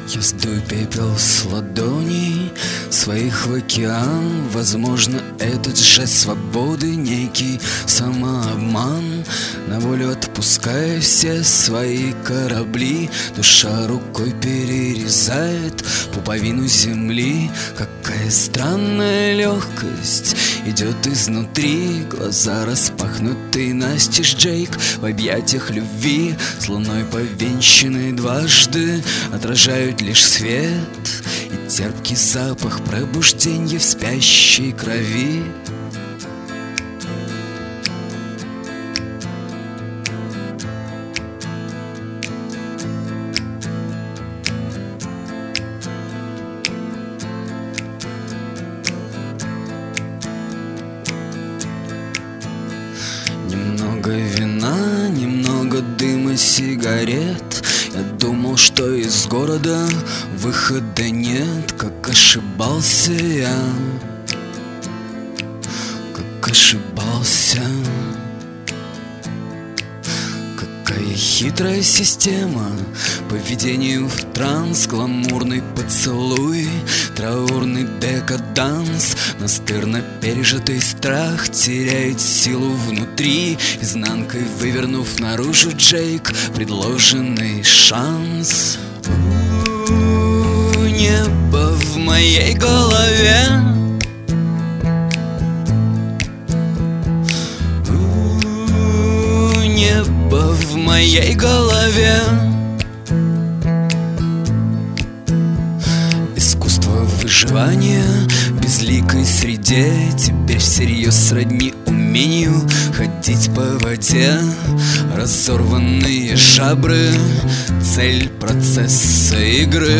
Я сдую пепел с ладоней своих в океан. Возможно, этот жест свободы некий самообман. На волю отпуская все свои корабли, душа рукой перерезает пуповину земли. Какая странная легкость идет изнутри. Глаза распахнуты настежь, Джейк в объятиях любви, с луной повенчанной дважды, отражают лишь свет и терпкий запах пробуждения в спящей крови. Немного вина, немного дыма сигарет. Я думал, что из города выхода нет. Как ошибался я, как ошибался. Какая хитрая система по введению в транс. Гламурный поцелуй, траурный декаданс. Настырно пережитый страх теряет силу внутри. Изнанкой вывернув наружу, Джейк, предложенный шанс. Небо в моей голове, небо в моей голове. Искусство выживания в безликой среде теперь всерьез сродни умению ходить по воде. Разорванные жабры, цель процесса игры.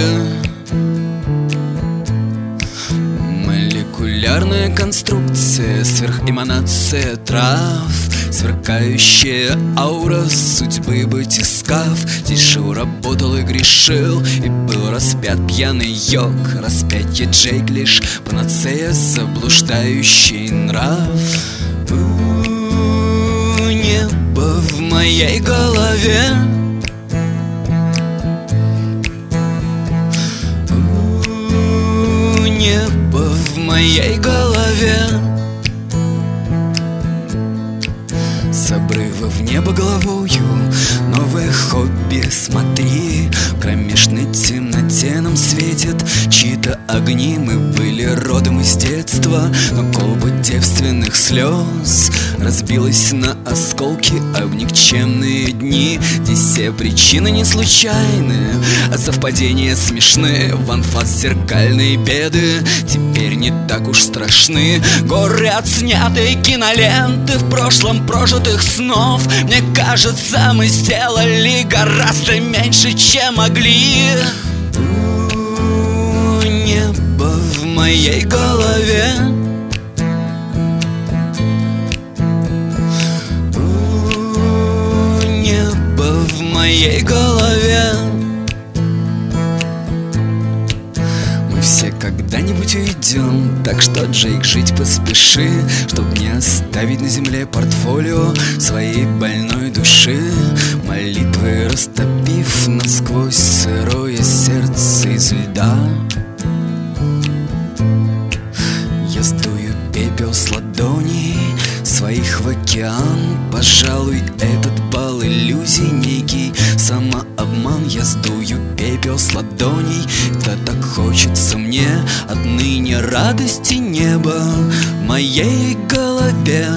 Молекулярная конструкция, сверхэманация трав, сверкающая аура судьбы батискаф. Тишу работал и грешил, и был распят пьяный йог. Распятье Джейк лишь панацея, заблуждающий нрав. Небо в моей голове, небо в моей голове. С обрыва в небо головою новое хобби, смотри. В кромешной темноте нам светят чьи-то огни. Мы были родом из детства, но колба девственных слез разбилась на осколки об никчемные дни. Здесь все причины не случайны, а совпадения смешны. В анфас зеркальные беды теперь не так уж страшны. Горы отснятой киноленты в прошлом прожитых снов. Мне кажется, мы сделали гораздо меньше, чем могли. Небо в моей голове, небо в моей голове. Мы все когда-нибудь уйдем, так что, Джейк, жить поспеши, чтоб не оставить на земле портфолио своей больной души. Молитвы растопив насквозь сырое сердце из льда. Я сдую пепел с ладоней своих в океан. Пожалуй, этот бал иллюзий, некий самообман. Я сдую пепел с ладоней, да так хочется мне отныне радости неба в моей голове.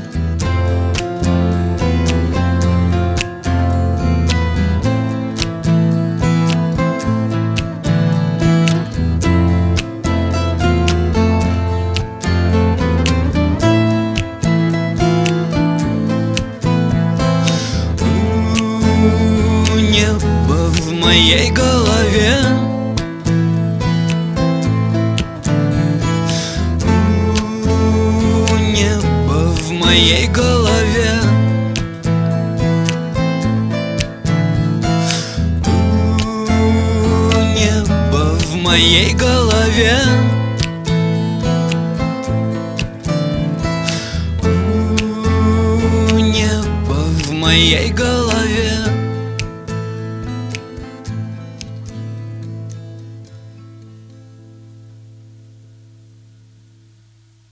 Небо в моей голове, небо в моей голове. Небо в моей голове, небо в моей голове.